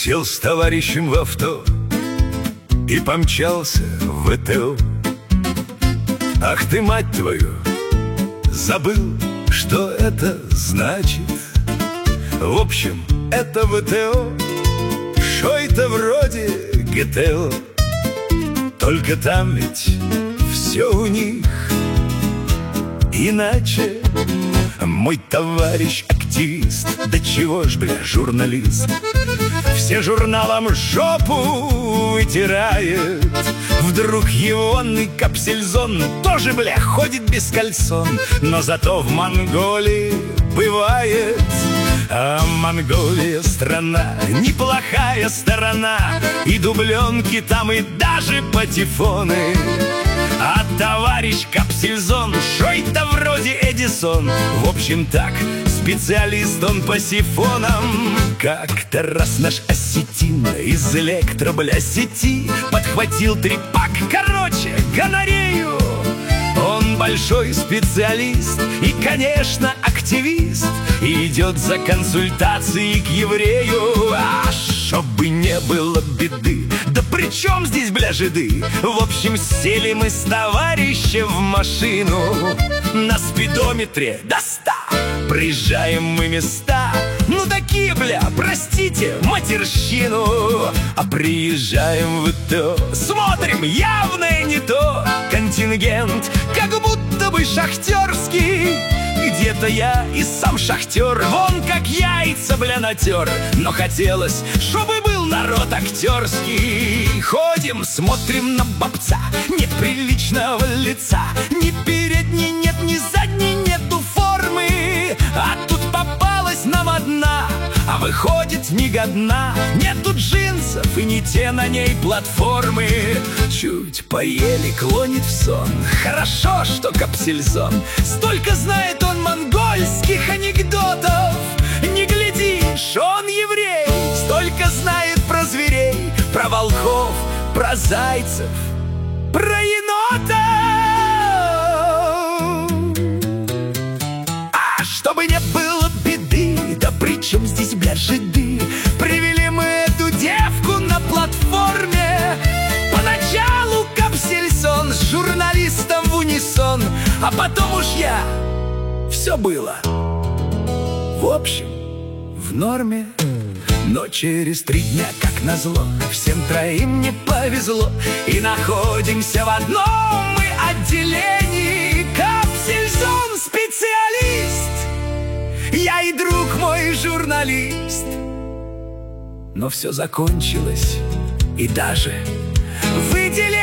Сел с товарищем в авто и помчался в ВТО. Ах ты, мать твою, забыл, что это значит. В общем, это ВТО, шо-то вроде ГТО. Только там ведь все у них иначе. Мой товарищ активист, да чего ж, бля, журналист, все журналом жопу вытирает. Вдруг его капсельзон тоже, бля, ходит без кальсон. Но зато в Монголии бывает. А Монголия страна, неплохая сторона. И дубленки там, и даже патефоны. А товарищ капсельзон, шо-то вроде Эдисон. В общем так, специалист он по сифонам. Как-то раз наш осетин из электро, бля, сети подхватил трепак, короче, гонорею. Он большой специалист и, конечно, активист, и идет за консультацией к еврею. А чтобы не было беды, да при чем здесь, бля, жиды? В общем, сели мы с товарищем в машину. На спидометре до 100 проезжаем мы места. Ну такие, бля, простите, матерщину. А приезжаем в ИТО, смотрим, явное не то. Контингент как будто бы шахтерский. Где-то я и сам шахтер, вон как яйца, бля, натер. Но хотелось, чтобы был народ актерский. Ходим, смотрим на бабца, нет приличного лица. Ни передней нет, ни задней нету формы. А тут попалась нам одна, а выходит негодна. Нету джинсов и не те на ней платформы. Чуть поели, клонит в сон. Хорошо, что капсельзон. Столько знает он монгольских анекдотов. Не глядишь, он еврей. Столько знает про зверей, про волков, про зайцев, про енотов. А чтобы не было беды, да при чем здесь, бля, жиды? Привели мы эту девку на платформе. Поначалу капсельсон с журналистом в унисон. А потом уж все было, в общем, в норме. Но через 3 дня, как назло, всем троим не повезло. И находимся в одном мы отделении. Капсельсон специалист, я и друг мой журналист. Но все закончилось, и даже выделение